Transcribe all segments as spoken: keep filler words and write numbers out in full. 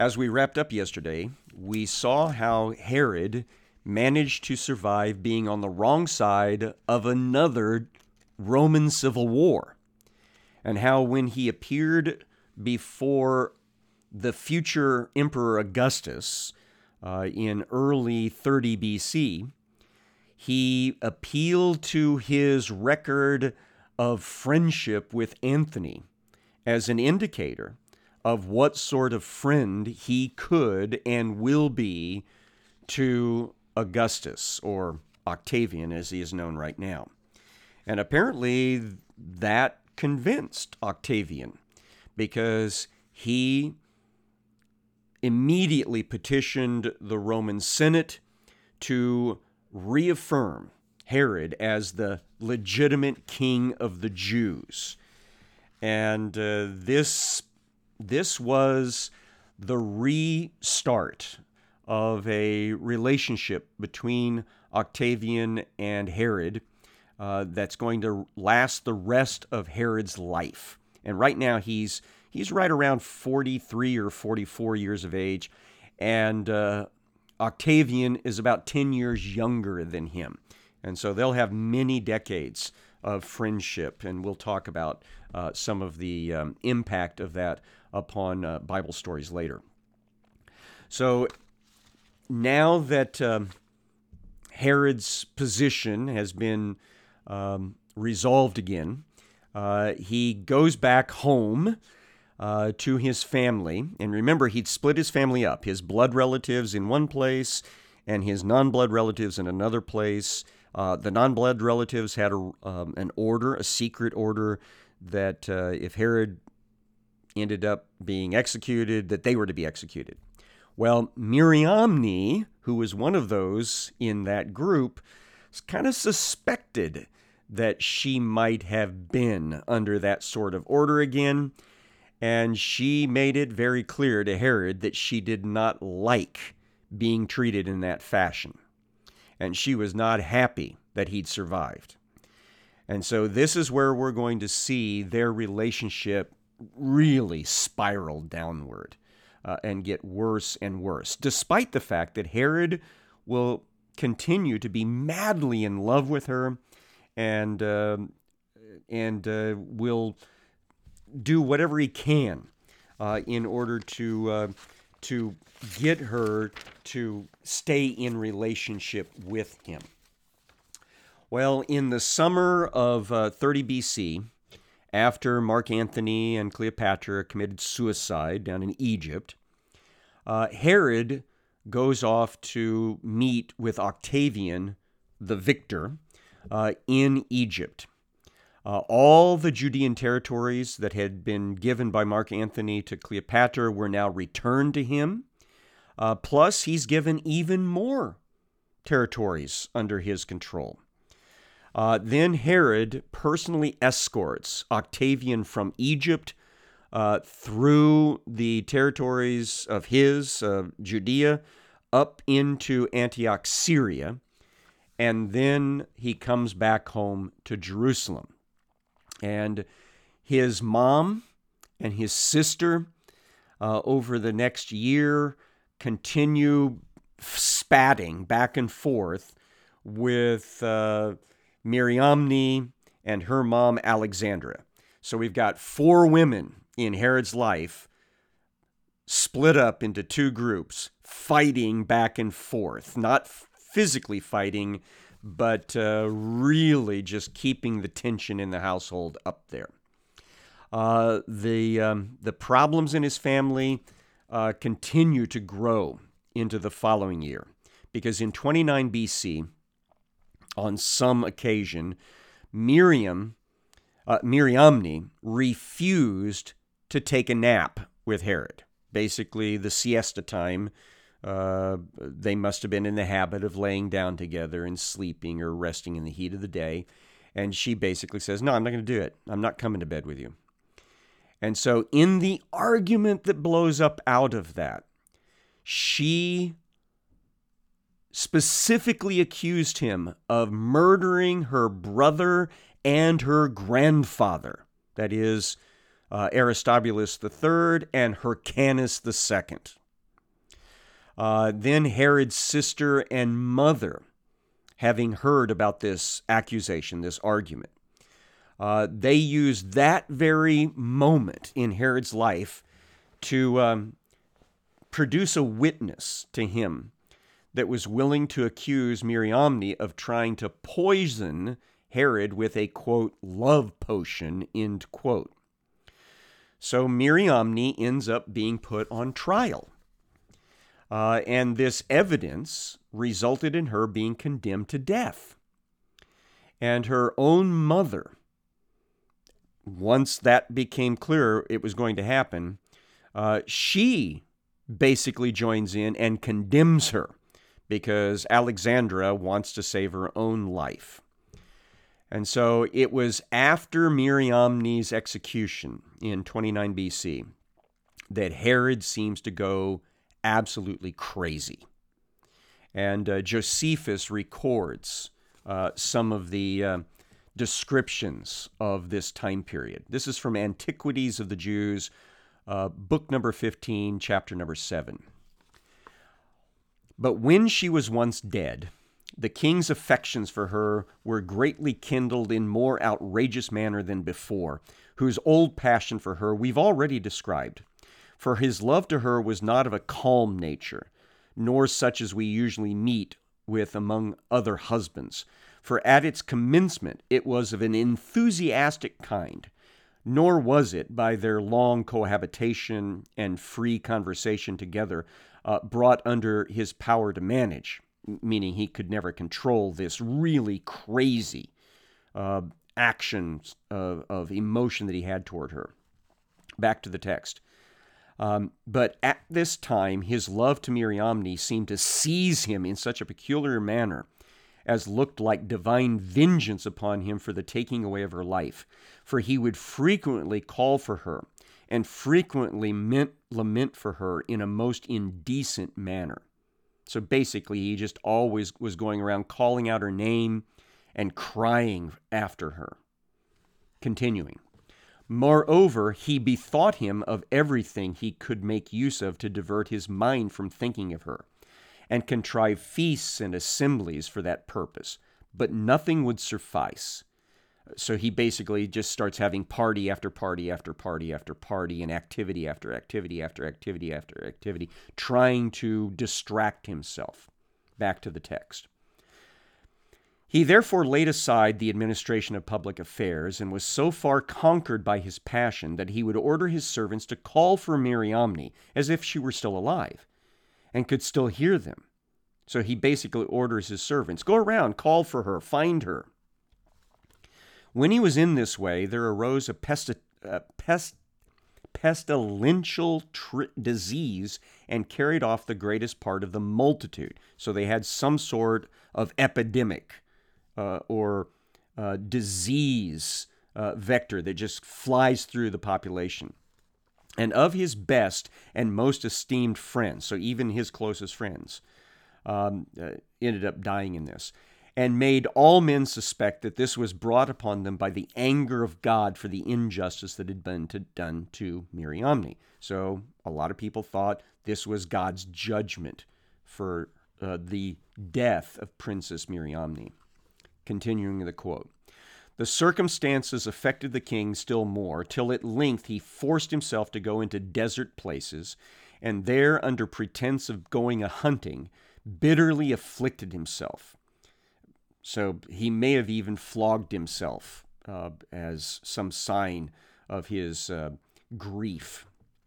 As we wrapped up yesterday, we saw how Herod managed to survive being on the wrong side of another Roman civil war, and how when he appeared before the future Emperor Augustus uh, in early thirty B C, he appealed to his record of friendship with Antony as an indicator of what sort of friend he could and will be to Augustus, or Octavian as he is known right now. And apparently that convinced Octavian, because he immediately petitioned the Roman Senate to reaffirm Herod as the legitimate king of the Jews. And uh, this, this was the restart of a relationship between Octavian and Herod uh, that's going to last the rest of Herod's life. And right now he's he's right around forty-three or forty-four years of age, and uh, Octavian is about ten years younger than him. And so they'll have many decades of friendship, and we'll talk about uh, some of the um, impact of that upon uh, Bible stories later. So now that um, Herod's position has been um, resolved again, uh, he goes back home uh, to his family. And remember, he'd split his family up, his blood relatives in one place and his non-blood relatives in another place. Uh, the non-blood relatives had a, um, an order, a secret order, that uh, if Herod ended up being executed, that they were to be executed. Well, Mariamne, who was one of those in that group, kind of suspected that she might have been under that sort of order again, and she made it very clear to Herod that she did not like being treated in that fashion, and she was not happy that he'd survived. And so this is where we're going to see their relationship really spiral downward. Uh, and get worse and worse, despite the fact that Herod will continue to be madly in love with her, and uh, and uh, will do whatever he can uh, in order to uh, to get her to stay in relationship with him. Well, in the summer of uh, thirty B C, after Mark Antony and Cleopatra committed suicide down in Egypt, uh, Herod goes off to meet with Octavian, the victor, uh, in Egypt. Uh, all the Judean territories that had been given by Mark Antony to Cleopatra were now returned to him. Uh, plus, he's given even more territories under his control. Uh, then Herod personally escorts Octavian from Egypt uh, through the territories of his, uh, Judea, up into Antioch, Syria, and then he comes back home to Jerusalem. And his mom and his sister, uh, over the next year, continue spatting back and forth with uh, Mariamne and her mom, Alexandra. So we've got four women in Herod's life split up into two groups, fighting back and forth, not physically fighting, but uh, really just keeping the tension in the household up there. Uh, the, um, the problems in his family uh, continue to grow into the following year, because in twenty-nine B C, on some occasion, Miriam, uh, Mariamne refused to take a nap with Herod. Basically, the siesta time, uh, they must have been in the habit of laying down together and sleeping or resting in the heat of the day. And she basically says, no, I'm not going to do it. I'm not coming to bed with you. And so in the argument that blows up out of that, she specifically accused him of murdering her brother and her grandfather, that is, uh, Aristobulus the third and Hyrcanus the second. Uh, then Herod's sister and mother, having heard about this accusation, this argument, uh, they used that very moment in Herod's life to um, produce a witness to him that was willing to accuse Mariamne of trying to poison Herod with a, quote, love potion, end quote. So Mariamne ends up being put on trial. Uh, and this evidence resulted in her being condemned to death. And her own mother, once that became clear it was going to happen, uh, she basically joins in and condemns her because Alexandra wants to save her own life. And so it was after Mariamne's execution in twenty-nine B C that Herod seems to go absolutely crazy. And uh, Josephus records uh, some of the uh, descriptions of this time period. This is from Antiquities of the Jews, uh, book number fifteen, chapter number seven. But when she was once dead, the king's affections for her were greatly kindled in more outrageous manner than before, whose old passion for her we've already described. For his love to her was not of a calm nature, nor such as we usually meet with among other husbands. For at its commencement it was of an enthusiastic kind, nor was it, by their long cohabitation and free conversation together, uh, brought under his power to manage, meaning he could never control this really crazy uh, actions of, of emotion that he had toward her. Back to the text. Um, but at this time, his love to Mariamne seemed to seize him in such a peculiar manner as looked like divine vengeance upon him for the taking away of her life. For he would frequently call for her and frequently meant, lament for her in a most indecent manner. So basically, he just always was going around calling out her name and crying after her. Continuing. Moreover, he bethought him of everything he could make use of to divert his mind from thinking of her, and contrived feasts and assemblies for that purpose, but nothing would suffice. So he basically just starts having party after party after party after party and activity after activity after activity after activity, trying to distract himself. Back to the text. He therefore laid aside the administration of public affairs and was so far conquered by his passion that he would order his servants to call for Mariamne as if she were still alive and could still hear them. So he basically orders his servants, go around, call for her, find her. When he was in this way, there arose a pesti- uh, pest- pestilential tr- disease and carried off the greatest part of the multitude. So they had some sort of epidemic uh, or uh, disease uh, vector that just flies through the population. And of his best and most esteemed friends, so even his closest friends, um, uh, ended up dying in this, and made all men suspect that this was brought upon them by the anger of God for the injustice that had been to, done to Mariamne. So a lot of people thought this was God's judgment for uh, the death of Princess Mariamne. Continuing the quote. The circumstances affected the king still more, till at length he forced himself to go into desert places, and there, under pretense of going a-hunting, bitterly afflicted himself. So he may have even flogged himself uh, as some sign of his uh, grief.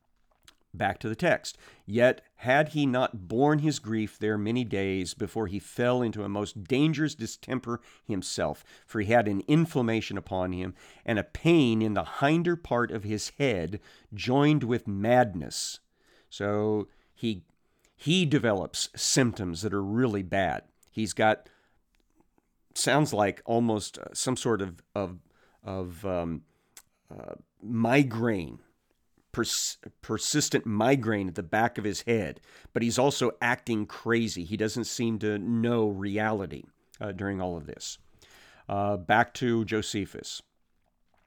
Back to the text. Yet had he not borne his grief there many days before he fell into a most dangerous distemper himself, for he had an inflammation upon him, and a pain in the hinder part of his head, joined with madness. So he he develops symptoms that are really bad. He's got, sounds like almost some sort of of, of um, uh, migraine. Pers- persistent migraine at the back of his head, but he's also acting crazy. He doesn't seem to know reality uh, during all of this. Uh, back to Josephus.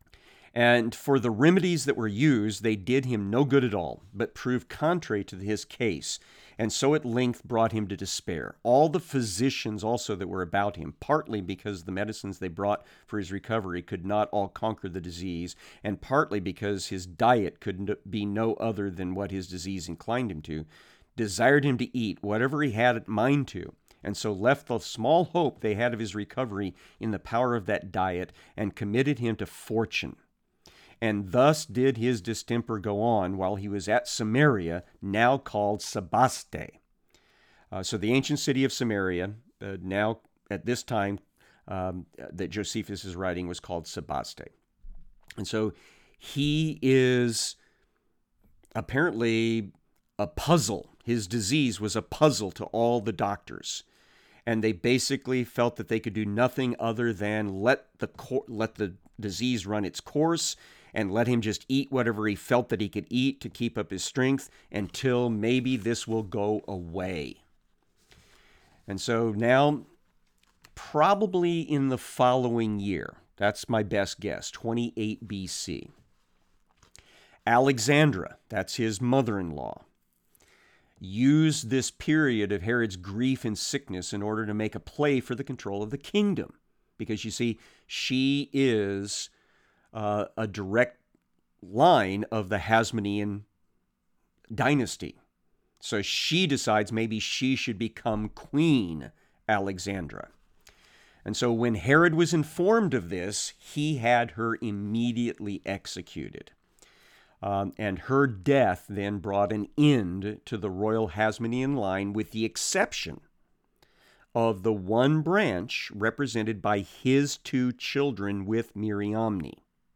And for the remedies that were used, they did him no good at all, but proved contrary to his case, and so at length brought him to despair. All the physicians also that were about him, partly because the medicines they brought for his recovery could not all conquer the disease, and partly because his diet could be no other than what his disease inclined him to, desired him to eat whatever he had mind to, and so left the small hope they had of his recovery in the power of that diet, and committed him to fortune. And thus did his distemper go on while he was at Samaria, now called Sebaste. Uh, so the ancient city of Samaria, uh, now at this time um, that Josephus is writing, was called Sebaste. And so he is apparently a puzzle. His disease was a puzzle to all the doctors. And they basically felt that they could do nothing other than let the cor- let the disease run its course, and let him just eat whatever he felt that he could eat to keep up his strength until maybe this will go away. And so now, probably in the following year, that's my best guess, twenty-eight B C, Alexandra, that's his mother-in-law, used this period of Herod's grief and sickness in order to make a play for the control of the kingdom. Because you see, she is uh, a direct line of the Hasmonean dynasty. So she decides maybe she should become Queen Alexandra. And so when Herod was informed of this, he had her immediately executed. Um, and her death then brought an end to the royal Hasmonean line, with the exception of the one branch represented by his two children with Miriamne.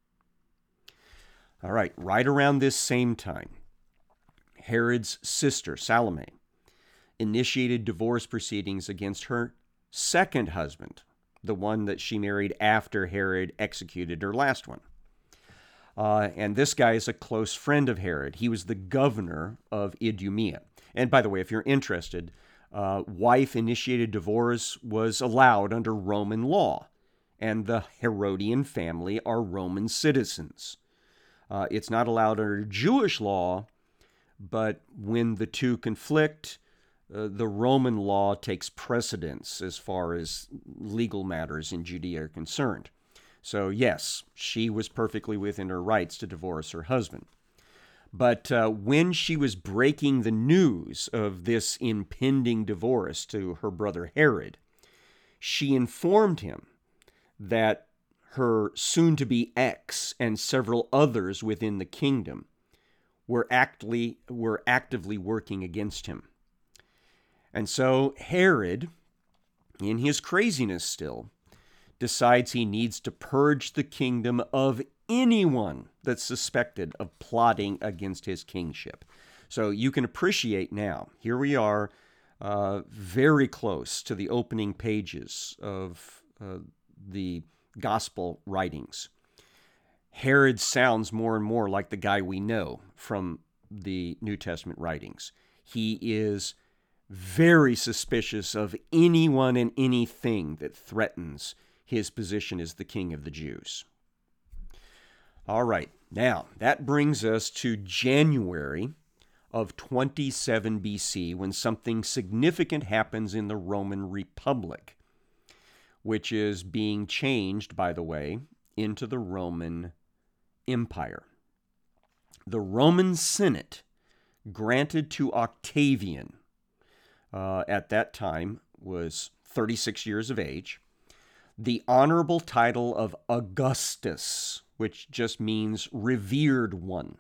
All right, right around this same time, Herod's sister, Salome, initiated divorce proceedings against her second husband, the one that she married after Herod executed her last one. Uh, and this guy is a close friend of Herod. He was the governor of Idumea. And by the way, if you're interested, uh, wife-initiated divorce was allowed under Roman law, and the Herodian family are Roman citizens. Uh, it's not allowed under Jewish law, but when the two conflict, uh, the Roman law takes precedence as far as legal matters in Judea are concerned. So yes, she was perfectly within her rights to divorce her husband. But uh, when she was breaking the news of this impending divorce to her brother Herod, she informed him that her soon-to-be ex and several others within the kingdom were actively, were actively working against him. And so Herod, in his craziness still, decides he needs to purge the kingdom of anyone that's suspected of plotting against his kingship. So you can appreciate now, here we are, uh, very close to the opening pages of uh, the gospel writings. Herod sounds more and more like the guy we know from the New Testament writings. He is very suspicious of anyone and anything that threatens his position as the king of the Jews. All right, now that brings us to January of twenty-seven B C, when something significant happens in the Roman Republic, which is being changed, by the way, into the Roman Empire. The Roman Senate granted to Octavian, uh, at that time was thirty-six years of age, the honorable title of Augustus, which just means revered one.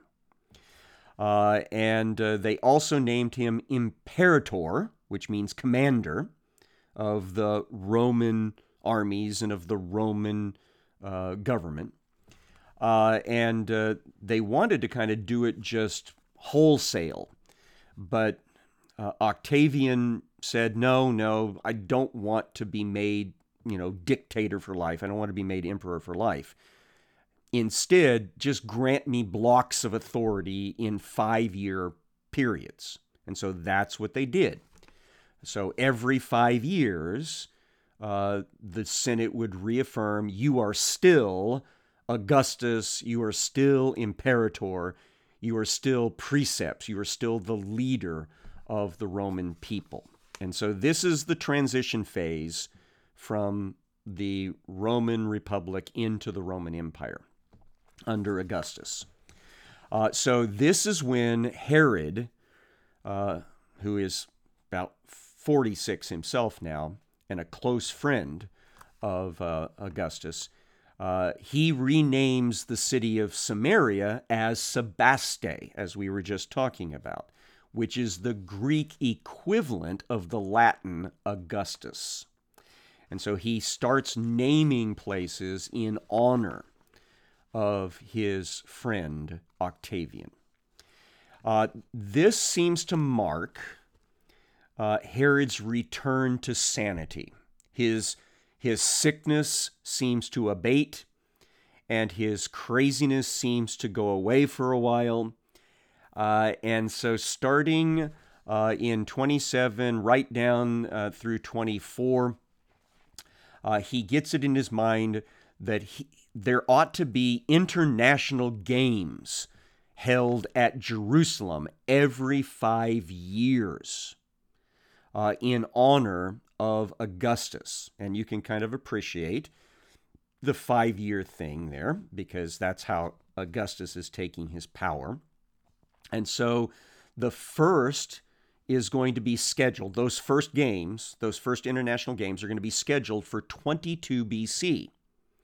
Uh, and uh, they also named him Imperator, which means commander of the Roman armies and of the Roman uh, government. Uh, and uh, they wanted to kind of do it just wholesale. But uh, Octavian said, no, no, I don't want to be made, you know, dictator for life. I don't want to be made emperor for life. Instead, just grant me blocks of authority in five-year periods. And so that's what they did. So every five years, uh, the Senate would reaffirm, you are still Augustus, you are still imperator, you are still princeps, you are still the leader of the Roman people. And so this is the transition phase from the Roman Republic into the Roman Empire under Augustus. Uh, so this is when Herod, uh, who is about forty-six himself now, and a close friend of uh, Augustus, uh, he renames the city of Samaria as Sebaste, as we were just talking about, which is the Greek equivalent of the Latin Augustus. And so he starts naming places in honor of his friend Octavian. Uh, this seems to mark uh, Herod's return to sanity. His, his sickness seems to abate, and his craziness seems to go away for a while. Uh, and so starting uh, in twenty-seven, right down uh, through twenty-four, uh, he gets it in his mind that he, there ought to be international games held at Jerusalem every five years uh, in honor of Augustus. And you can kind of appreciate the five-year thing there, because that's how Augustus is taking his power. And so the first is going to be scheduled. Those first games, those first international games are going to be scheduled for twenty-two B C.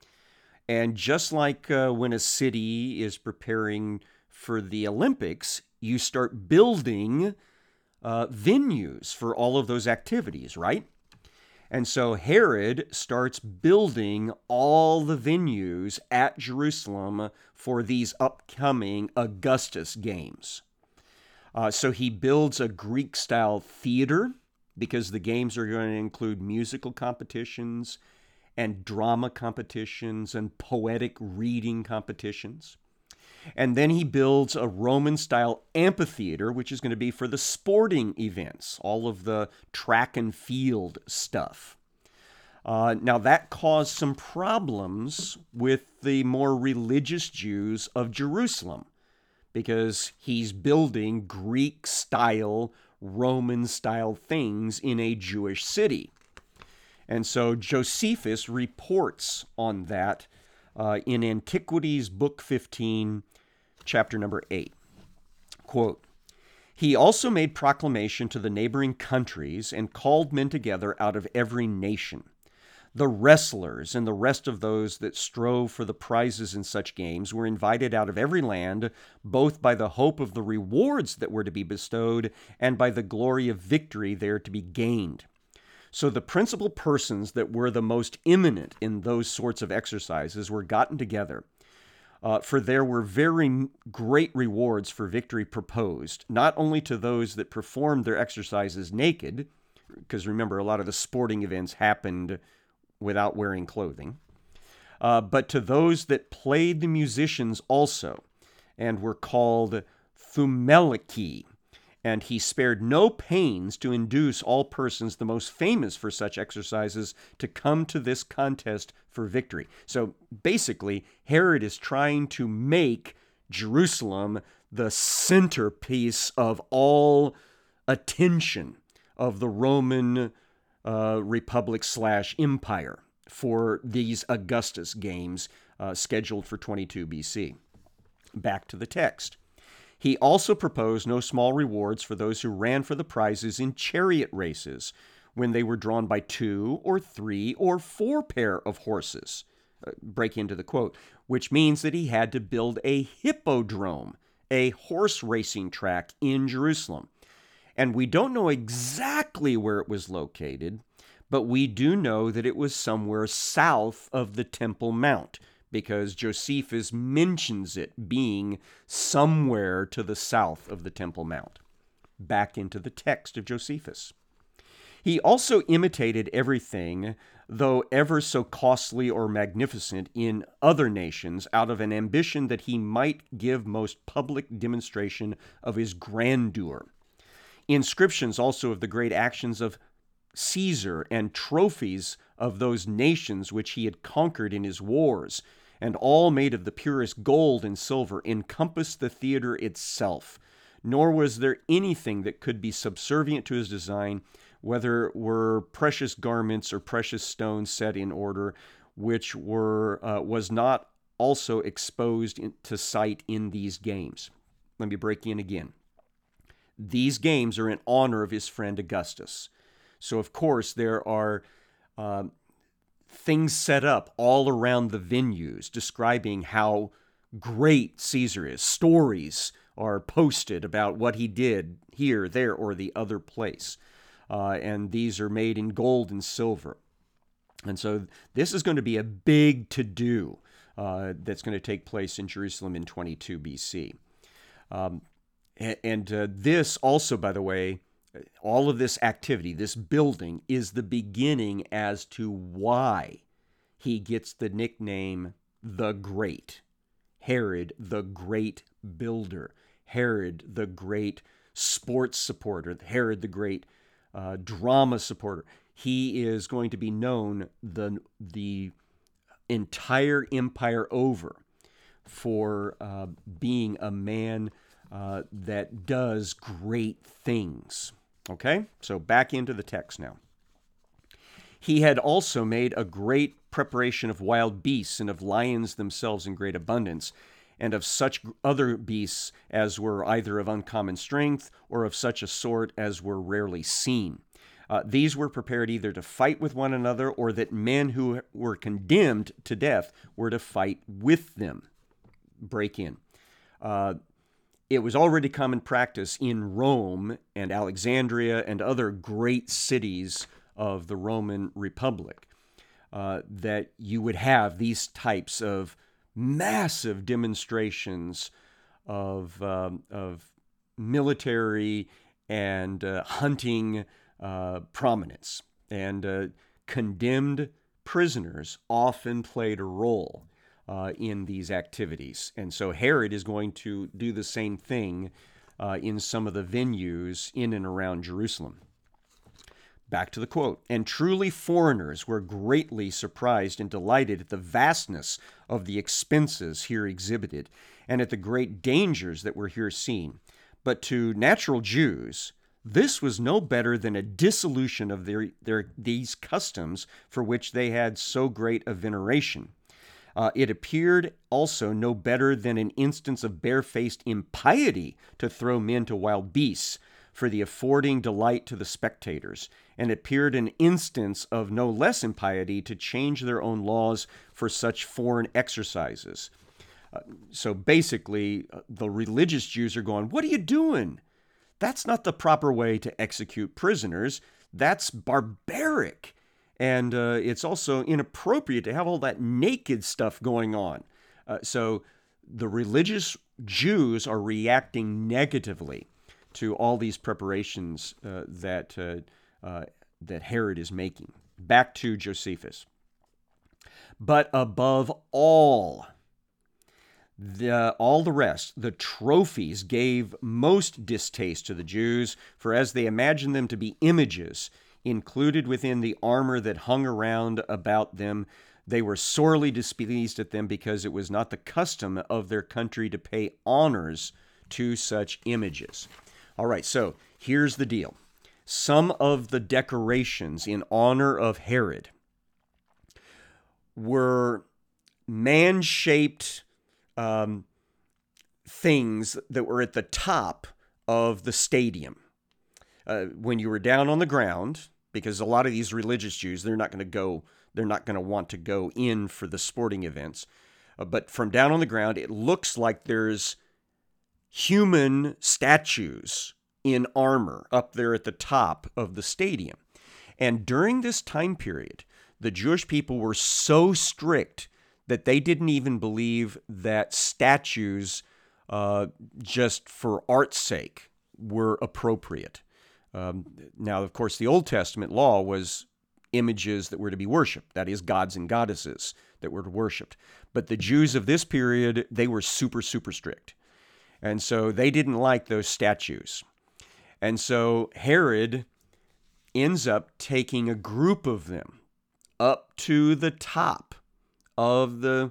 And just like uh, when a city is preparing for the Olympics, you start building uh, venues for all of those activities, right? And so Herod starts building all the venues at Jerusalem for these upcoming Augustus games. Uh, so he builds a Greek-style theater, because the games are going to include musical competitions and drama competitions and poetic reading competitions. And then he builds a Roman-style amphitheater, which is going to be for the sporting events, all of the track and field stuff. Uh, now, that caused some problems with the more religious Jews of Jerusalem, because he's building Greek-style, Roman-style things in a Jewish city. And so Josephus reports on that uh, in Antiquities, Book fifteen, chapter number eight. Quote, "He also made proclamation to the neighboring countries and called men together out of every nation. The wrestlers and the rest of those that strove for the prizes in such games were invited out of every land, both by the hope of the rewards that were to be bestowed and by the glory of victory there to be gained. So the principal persons that were the most eminent in those sorts of exercises were gotten together, uh, for there were very great rewards for victory proposed, not only to those that performed their exercises naked, because remember, a lot of the sporting events happened without wearing clothing, uh, but to those that played the musicians also, and were called Thumeliki. And he spared no pains to induce all persons the most famous for such exercises to come to this contest for victory." So basically, Herod is trying to make Jerusalem the centerpiece of all attention of the Roman uh, Republic slash Empire for these Augustus games uh, scheduled for twenty-two B C. Back to the text. He also proposed no small rewards for those who ran for the prizes in chariot races, when they were drawn by two or three or four pair of horses. Uh, break into the quote, which means that he had to build a hippodrome, a horse racing track in Jerusalem. And we don't know exactly where it was located, but we do know that it was somewhere south of the Temple Mount, because Josephus mentions it being somewhere to the south of the Temple Mount. Back into the text of Josephus. He also imitated everything, though ever so costly or magnificent, in other nations, out of an ambition that he might give most public demonstration of his grandeur. Inscriptions also of the great actions of Caesar and trophies of those nations which he had conquered in his wars, and all made of the purest gold and silver, encompassed the theater itself. Nor was there anything that could be subservient to his design, whether it were precious garments or precious stones set in order, which were uh, was not also exposed in, to sight in these games. Let me break in again. These games are in honor of his friend Augustus. So, of course, there are uh, things set up all around the venues describing how great Caesar is. Stories are posted about what he did here, there, or the other place. Uh, and these are made in gold and silver. And so this is going to be a big to-do uh, that's going to take place in Jerusalem in twenty-two B C. Um, and uh, this also, by the way, all of this activity, this building, is the beginning as to why he gets the nickname the Great. Herod, the Great Builder. Herod, the Great Sports Supporter. Herod, the Great uh, Drama Supporter. He is going to be known the, the entire empire over for uh, being a man uh, that does great things. Okay, so back into the text now. He had also made a great preparation of wild beasts and of lions themselves in great abundance, and of such other beasts as were either of uncommon strength or of such a sort as were rarely seen. Uh, these were prepared either to fight with one another or that men who were condemned to death were to fight with them. Break in. Uh, it was already common practice in Rome and Alexandria and other great cities of the Roman Republic uh, that you would have these types of massive demonstrations of, um, of military and uh, hunting uh, prominence. And uh, condemned prisoners often played a role uh, in these activities. And so Herod is going to do the same thing uh, in some of the venues in and around Jerusalem. Back to the quote. And truly foreigners were greatly surprised and delighted at the vastness of the expenses here exhibited, and at the great dangers that were here seen. But to natural Jews, this was no better than a dissolution of their, their these customs for which they had so great a veneration. Uh, it appeared also no better than an instance of barefaced impiety to throw men to wild beasts, for the affording delight to the spectators, and appeared an instance of no less impiety to change their own laws for such foreign exercises. Uh, so basically, uh, the religious Jews are going, what are you doing? That's not the proper way to execute prisoners. That's barbaric. And uh, it's also inappropriate to have all that naked stuff going on. Uh, so the religious Jews are reacting negatively to all these preparations uh, that uh, uh, that Herod is making. Back to Josephus. But above all, the, all the rest, the trophies gave most distaste to the Jews, for as they imagined them to be images included within the armor that hung around about them, they were sorely displeased at them, because it was not the custom of their country to pay honors to such images. All right, so here's the deal. Some of the decorations in honor of Herod were man-shaped um, things that were at the top of the stadium. Uh, when you were down on the ground, because a lot of these religious Jews, they're not going to go, they're not going to want to go in for the sporting events. Uh, but from down on the ground, it looks like there's human statues in armor up there at the top of the stadium. And during this time period, the Jewish people were so strict that they didn't even believe that statues, uh, just for art's sake, were appropriate. Um, now, of course, the Old Testament law was images that were to be worshipped, that is, gods and goddesses that were worshipped. But the Jews of this period, they were super, super strict. And so they didn't like those statues. And so Herod ends up taking a group of them up to the top of the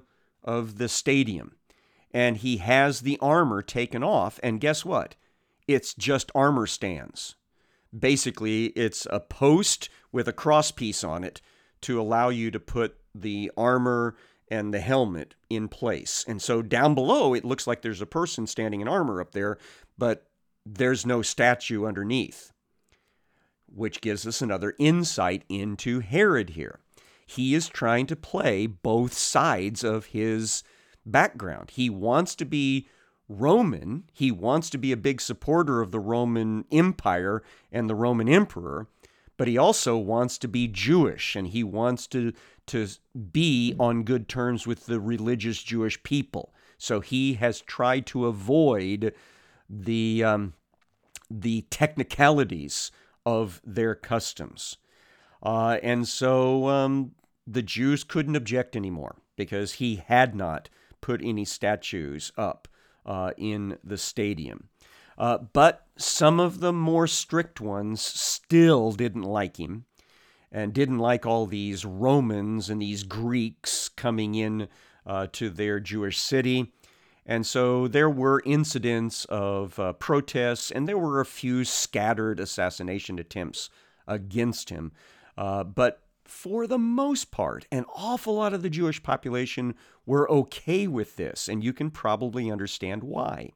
of the stadium, and he has the armor taken off, and guess what? It's just armor stands. Basically, it's a post with a crosspiece on it to allow you to put the armor and the helmet in place. And so down below, it looks like there's a person standing in armor up there, but there's no statue underneath, which gives us another insight into Herod here. He is trying to play both sides of his background. He wants to be Roman. He wants to be a big supporter of the Roman Empire and the Roman emperor, but he also wants to be Jewish, and he wants to, to be on good terms with the religious Jewish people. So he has tried to avoid the, um, the technicalities of their customs. Uh, and so um, the Jews couldn't object anymore because he had not put any statues up uh, in the stadium. Uh, but some of the more strict ones still didn't like him and didn't like all these Romans and these Greeks coming in uh, to their Jewish city. And so there were incidents of uh, protests, and there were a few scattered assassination attempts against him. Uh, but for the most part, an awful lot of the Jewish population were okay with this, and you can probably understand why.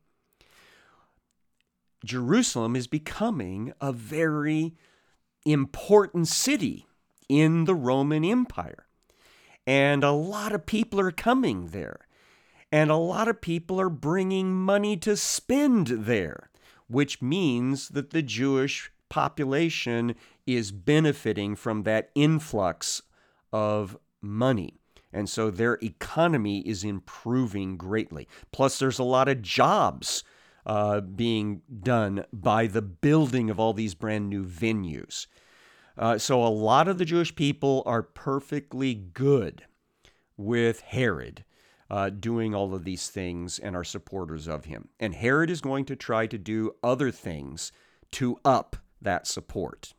Jerusalem is becoming a very important city in the Roman Empire, and a lot of people are coming there. And a lot of people are bringing money to spend there, which means that the Jewish population is benefiting from that influx of money. And so their economy is improving greatly. Plus, there's a lot of jobs uh, being done by the building of all these brand new venues. Uh, so a lot of the Jewish people are perfectly good with Herod Uh, doing all of these things and are supporters of him. And Herod is going to try to do other things to up that support.